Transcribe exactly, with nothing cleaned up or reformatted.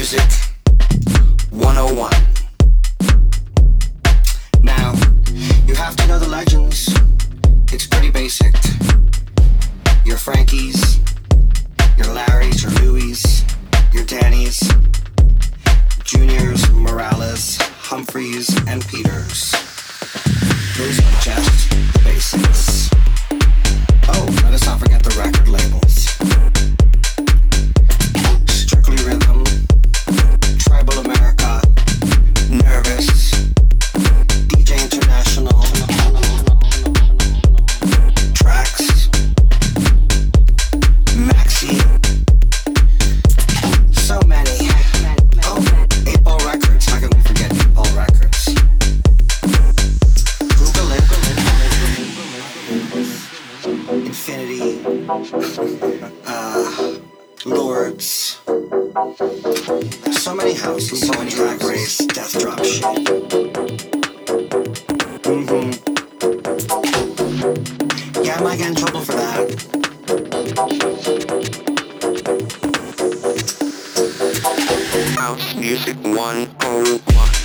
Music one oh one. Now, you have to know the legends. It's pretty basic. Your Frankies, your Larrys, your Louis, your Dannys, Juniors, Morales, Humphreys, and Peters. Those are just the basics. Oh, let us not forget the record labels. Strictly Rhythm, Tribal America, Nervous, D J International, Tracks, Maxi, so many. Oh, eight Ball Records, how can we forget eight Ball Records? Google it. Infinity, uh, Lords, so many houses, so many Drag Race, Death Drop shit. Mm-hmm. Yeah, I might get in trouble for that. House Music one oh one.